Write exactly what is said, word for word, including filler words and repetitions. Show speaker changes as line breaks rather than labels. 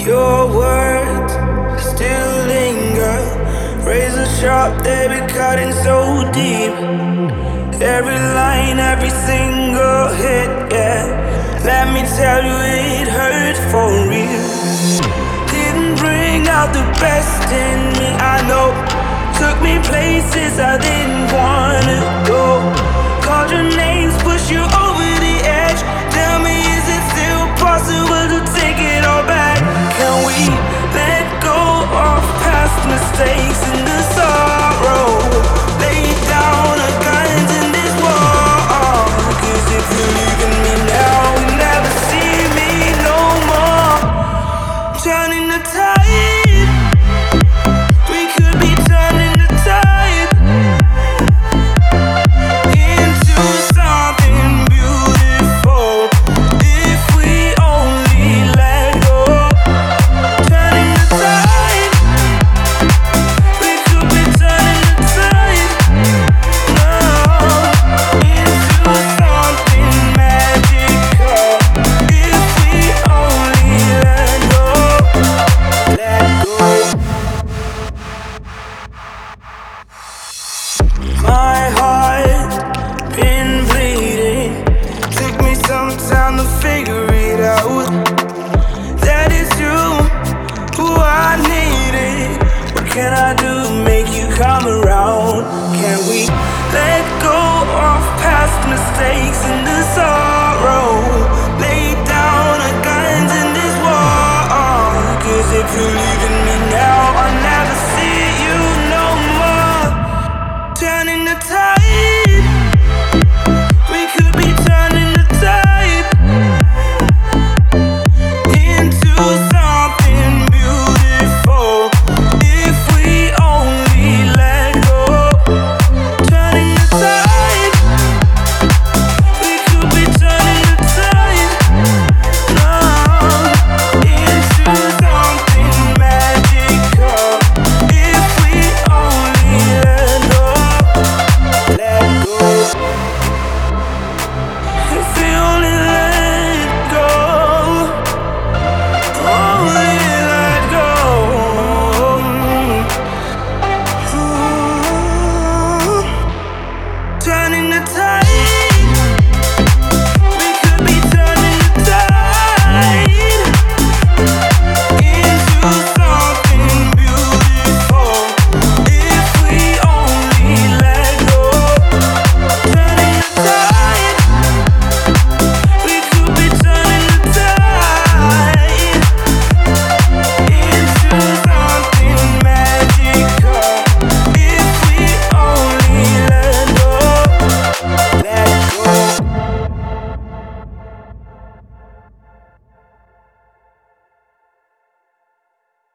Your words still linger, razor sharp, they be cutting so deep. Every line, every single hit, yeah. Let me tell you, it hurt for real. Didn't bring out the best in me, I know. Took me places I didn't wanna go. Called your names, push you over the edge. Tell me, is it still possible to take it all back? Can we let go of past mistakes and the sorrow? Lay down our guns in this war. Cause if you're leaving me now, you never see me no more. Turning the tide, we could be turning the tide into something beautiful if we only let go. Turning the tide, we could be turning the tide now into something magical if we only let go. Let go. My heart been bleeding. Took me some time to figure it out. That is you, who I needed. What can I do to make you come around? Can we let go of past mistakes and the sorrow? Lay down our guns in this war. Cause if you're leaving me now,